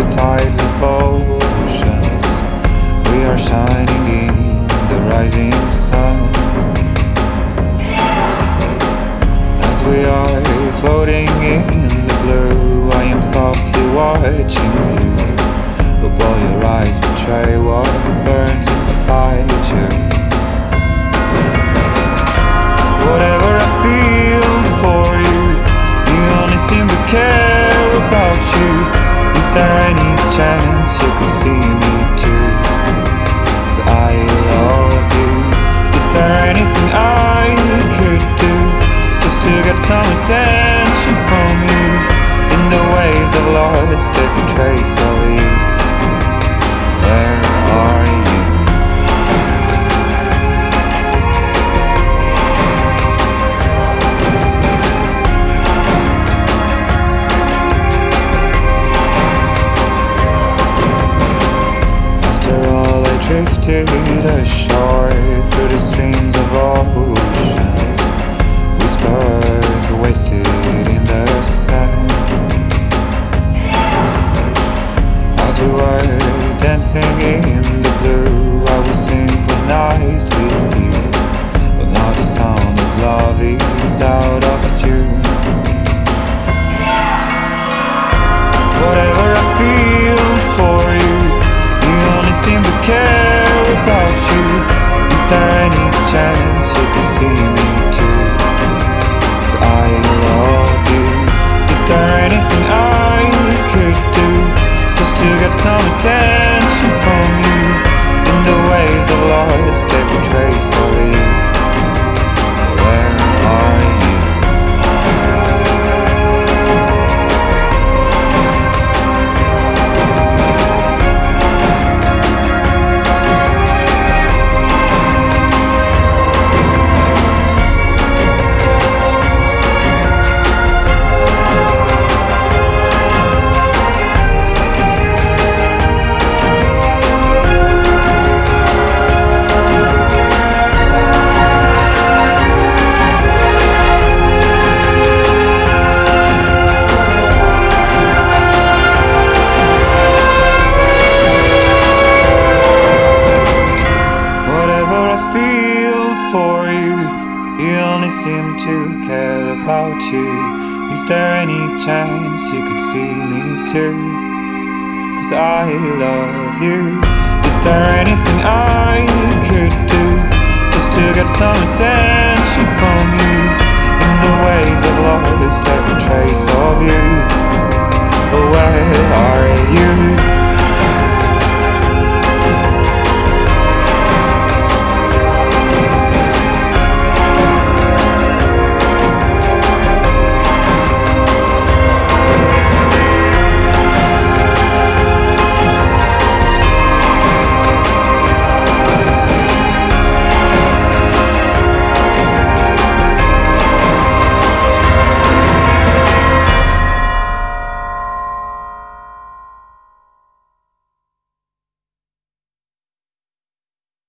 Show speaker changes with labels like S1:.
S1: the tides of oceans. We are shining in the rising sun. As we are floating in the blue, I am softly watching you. But all your eyes betray what burns inside you. Whatever I feel for you, you only seem to care about you. Is there any chance you could see me too? 'Cause I love you. Is there anything I could do just to get some attention from you? In the ways I've lost every trace of you. Where are you? Drifted ashore through the streams of oceans. Whispers wasted in the sand. As we were dancing in the blue, I was synchronized with you. But now the sound of love is out of tune. Whatever I feel for you, you only seem to care about you. Is there any chance you can see me too? 'Cause I love you. Is there anything I could do just to get some attention from you? In the ways I've lost every trace of you. Where are you? Seem to care about you. Is there any chance you could see me too? 'Cause I love you. Is there anything I could do just to get some attention from you? In the ways of